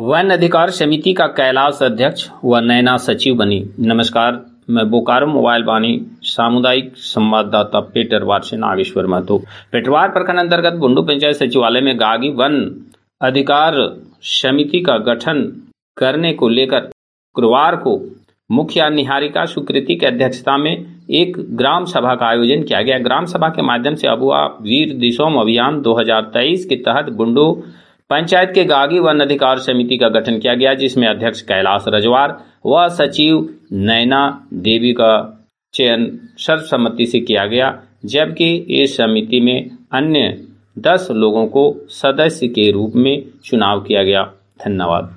One अधिकार समिति का कैलाश अध्यक्ष व नैना सचिव बनी। नमस्कार, मैं बोकारो मोबाइल वाणी सामुदायिक संवाददाता पेटरवार से नागेश्वर महतो। पेटरवार प्रखंड अंतर्गत बुंडू पंचायत सचिवालय में गागी वन अधिकार समिति का गठन करने को लेकर गुरुवार को मुखिया निहारिका सुकृति की अध्यक्षता में एक ग्राम सभा का आयोजन किया गया। ग्राम सभा के माध्यम से अबुआ वीर दिसोम अभियान 2023 के तहत बुंडू पंचायत के गागी वन अधिकार समिति का गठन किया गया, जिसमें अध्यक्ष कैलाश रजवार व सचिव नैना देवी का चयन सर्वसम्मति से किया गया, जबकि इस समिति में अन्य 10 लोगों को सदस्य के रूप में चुनाव किया गया। धन्यवाद।